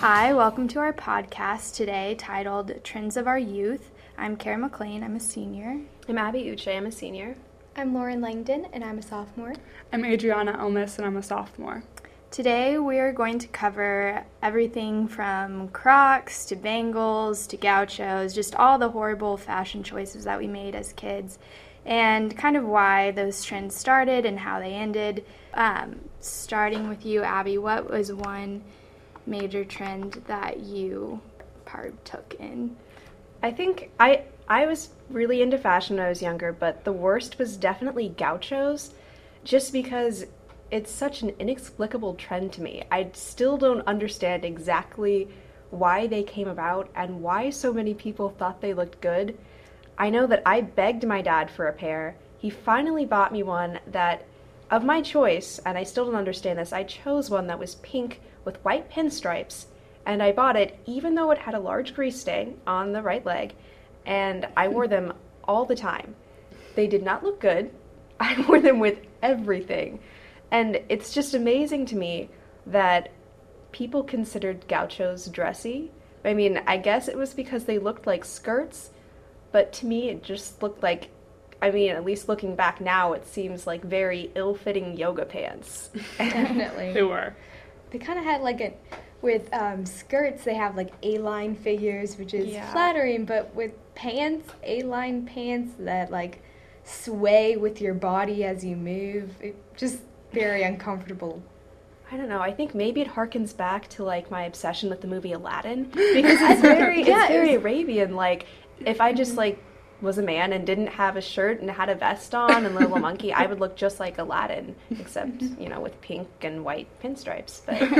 Hi, welcome to our podcast today titled Trends of Our Youth. I'm Kara McLean, I'm a senior. I'm Abby Uche, I'm a senior. I'm Lauren Langdon, and I'm a sophomore. I'm Adriana Elmis, and I'm a sophomore. Today we are going to cover everything from Crocs to bangles to gauchos, just all the horrible fashion choices that we made as kids, and kind of why those trends started and how they ended. Starting with you, Abby, what was one major trend that you partook in? I think I was really into fashion when I was younger, but the worst was definitely gauchos, just because it's such an inexplicable trend to me. I still don't understand exactly why they came about and why so many people thought they looked good. I know that I begged my dad for a pair. He finally bought me one that, of my choice, and I still don't understand this, I chose one that was pink with white pinstripes, and I bought it even though it had a large grease stain on the right leg, and I wore them all the time. They did not look good. I wore them with everything. And it's just amazing to me that people considered gauchos dressy. I mean, I guess it was because they looked like skirts, but to me it just looked like, at least looking back now, it seems like very ill-fitting yoga pants. Definitely. They were. They kind of had with skirts, they have like A-line figures, which is flattering, but with pants, A-line pants that like sway with your body as you move, it just very uncomfortable. I don't know, I think maybe it harkens back to like my obsession with the movie Aladdin, because it's very Arabian. Like, if I just like was a man and didn't have a shirt and had a vest on and a little monkey, I would look just like Aladdin, except, with pink and white pinstripes.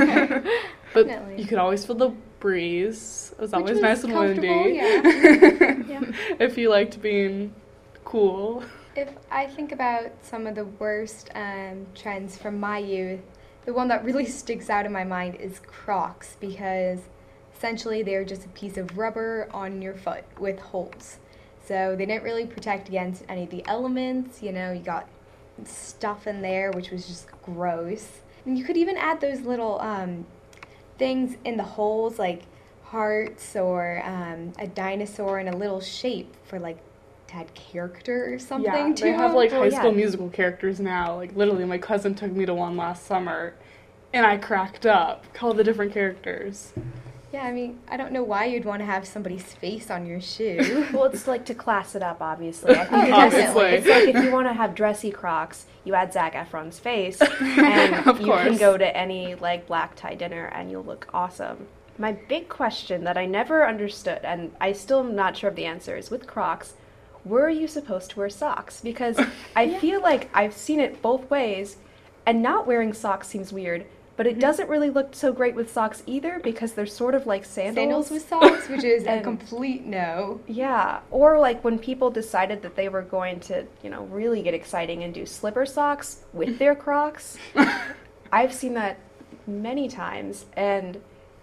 But you could always feel the breeze. It was always nice and windy. Yeah. If you liked being cool. If I think about some of the worst trends from my youth, the one that really sticks out in my mind is Crocs, because essentially they're just a piece of rubber on your foot with holes. So they didn't really protect against any of the elements, you got stuff in there, which was just gross. And you could even add those little things in the holes, like hearts or a dinosaur in a little shape for like to add character or something. Yeah, they have like High School Musical characters now. Like literally my cousin took me to one last summer and I cracked up, all the different characters. Yeah, I don't know why you'd want to have somebody's face on your shoe. Well, it's like to class it up, obviously. I think Obviously. It's like if you want to have dressy Crocs, you add Zac Efron's face, and you can go to any like black tie dinner and you'll look awesome. My big question that I never understood, and I still am not sure of the answer, is with Crocs, were you supposed to wear socks? Because I feel like I've seen it both ways, and not wearing socks seems weird. But it doesn't really look so great with socks either, because they're sort of like sandals. Sandals with socks, which is a complete no. Yeah, or like when people decided that they were going to, really get exciting and do slipper socks with their Crocs. I've seen that many times, and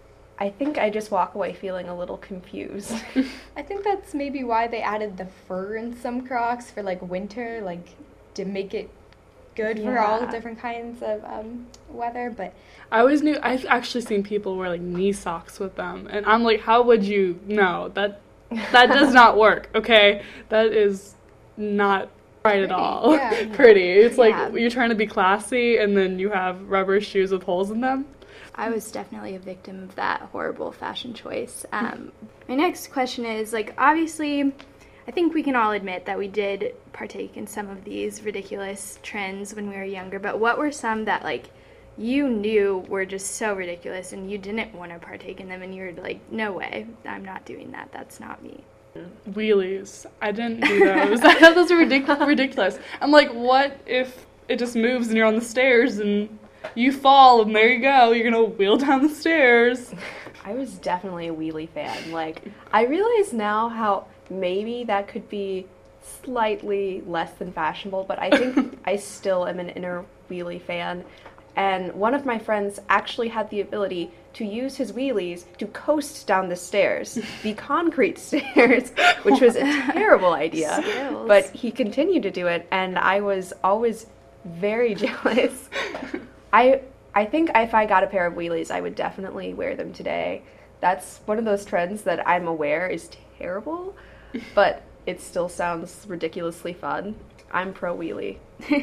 I think I just walk away feeling a little confused. I think that's maybe why they added the fur in some Crocs for like winter, like to make it good for all different kinds of weather. But I've actually seen people wear like knee socks with them, and I'm like, how would you know that does not work? Okay, that is not right at all. Pretty. It's like you're trying to be classy and then you have rubber shoes with holes in them. I was definitely a victim of that horrible fashion choice. My next question is, obviously I think we can all admit that we did partake in some of these ridiculous trends when we were younger, but what were some that, you knew were just so ridiculous and you didn't want to partake in them and you were like, no way, I'm not doing that, that's not me? Wheelies. I didn't do those. I thought those were ridiculous. I'm like, what if it just moves and you're on the stairs and you fall and there you go, you're going to wheel down the stairs? I was definitely a wheelie fan. I realize now how maybe that could be slightly less than fashionable, but I think I still am an inner wheelie fan. And one of my friends actually had the ability to use his wheelies to coast down the stairs, the concrete stairs, which was a terrible idea. Skills. But he continued to do it, and I was always very jealous. I think if I got a pair of wheelies, I would definitely wear them today. That's one of those trends that I'm aware is terrible, but it still sounds ridiculously fun. I'm pro wheelie.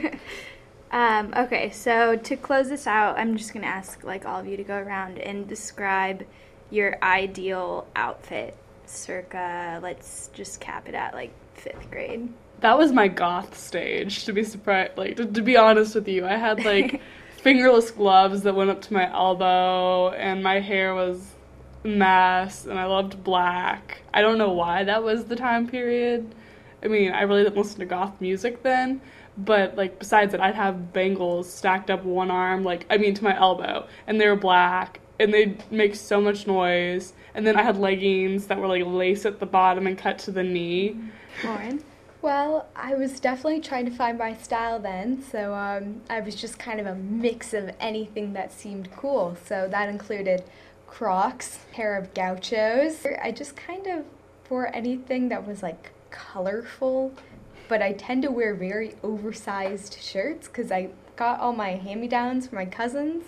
Okay, so to close this out, I'm just going to ask like all of you to go around and describe your ideal outfit circa, let's just cap it at like 5th grade. That was my goth stage, to be surprised. Like, to be honest with you, I had like fingerless gloves that went up to my elbow, and my hair was a mess, and I loved black. I don't know why that was the time period. I mean, I really didn't listen to goth music then, but like besides it, I'd have bangles stacked up one arm, to my elbow, and they were black, and they'd make so much noise. And then I had leggings that were like lace at the bottom and cut to the knee. Lauren? Well, I was definitely trying to find my style then, so I was just kind of a mix of anything that seemed cool. So that included Crocs, pair of gauchos. I just kind of wore anything that was like colorful, but I tend to wear very oversized shirts because I got all my hand-me-downs from my cousins.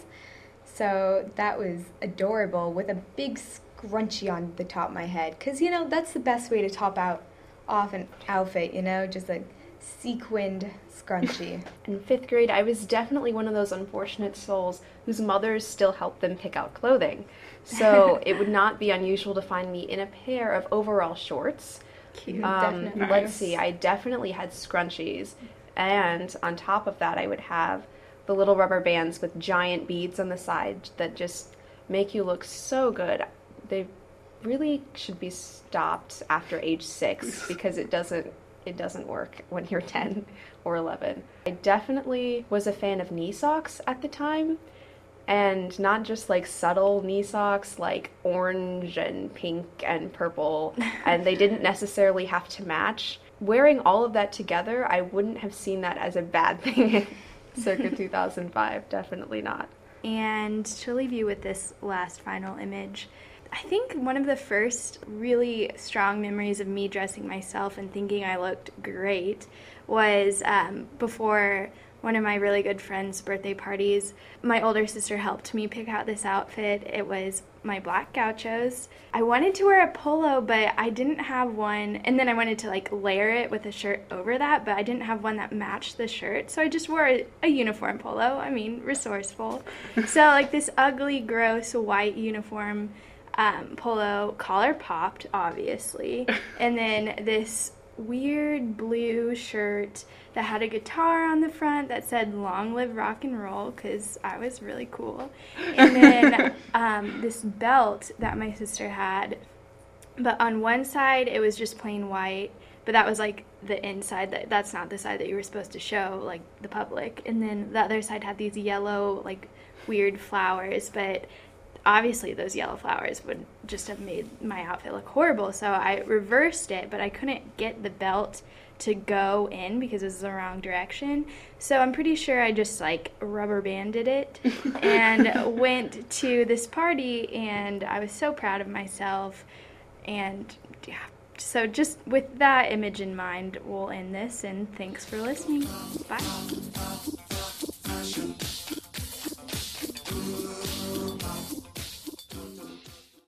So that was adorable with a big scrunchie on the top of my head because, that's the best way to top out off an outfit, just a sequined scrunchie. In 5th grade, I was definitely one of those unfortunate souls whose mothers still helped them pick out clothing. So it would not be unusual to find me in a pair of overall shorts. Cute. Definitely. Let's see, I definitely had scrunchies. And on top of that, I would have the little rubber bands with giant beads on the side that just make you look so good. They really should be stopped after age 6 because it doesn't work when you're 10 or 11. I definitely was a fan of knee socks at the time, and not just like subtle knee socks like orange and pink and purple, and they didn't necessarily have to match. Wearing all of that together, I wouldn't have seen that as a bad thing circa 2005, definitely not. And to leave you with this last final image, I think one of the first really strong memories of me dressing myself and thinking I looked great was before one of my really good friends' birthday parties. My older sister helped me pick out this outfit. It was my black gauchos. I wanted to wear a polo, but I didn't have one. And then I wanted to like layer it with a shirt over that, but I didn't have one that matched the shirt. So I just wore a uniform polo. I mean, resourceful. So like this ugly, gross white uniform polo, collar popped, obviously, and then this weird blue shirt that had a guitar on the front that said "Long Live Rock and Roll" because I was really cool, and then this belt that my sister had, but on one side it was just plain white, but that was like the inside, that's not the side that you were supposed to show like the public, and then the other side had these yellow like weird flowers, but obviously those yellow flowers would just have made my outfit look horrible, so I reversed it, but I couldn't get the belt to go in because it was the wrong direction. So I'm pretty sure I just like rubber banded it and went to this party, and I was so proud of myself. And yeah, so just with that image in mind, we'll end this, and thanks for listening. Bye.